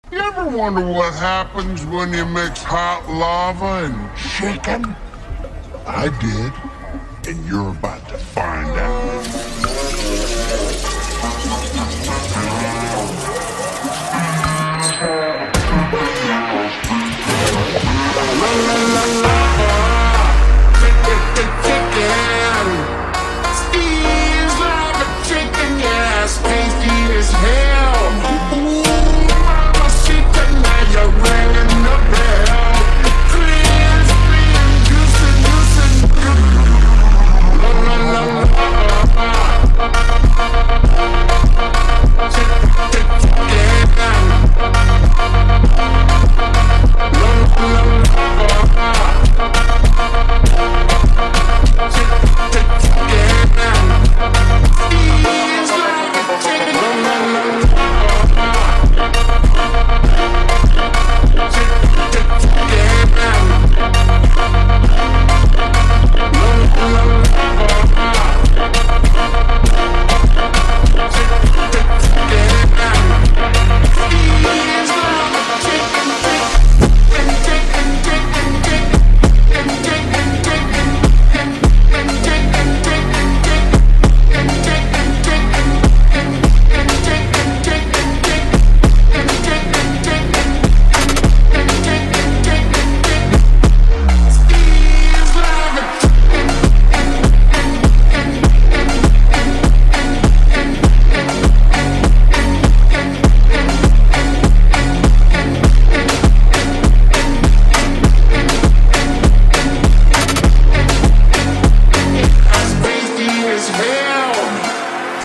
You ever wonder what happens when you mix hot lava and chicken? I did, and you're about to find out.